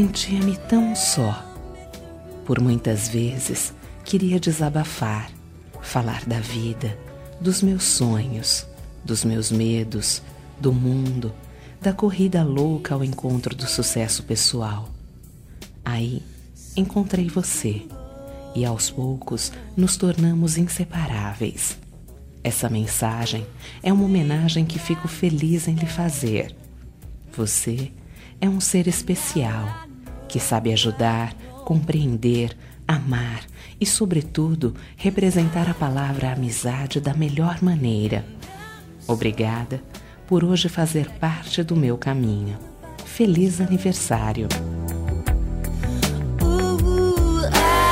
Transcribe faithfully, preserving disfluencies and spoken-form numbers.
Sentia-me tão só. Por muitas vezes queria desabafar, falar da vida, dos meus sonhos, dos meus medos, do mundo, da corrida louca ao encontro do sucesso pessoal. Aí encontrei você e aos poucos nos tornamos inseparáveis. Essa mensagem é uma homenagem que fico feliz em lhe fazer. Você é um ser especial, que sabe ajudar, compreender, amar e, sobretudo, representar a palavra amizade da melhor maneira. Obrigada por hoje fazer parte do meu caminho. Feliz aniversário! Ooh, I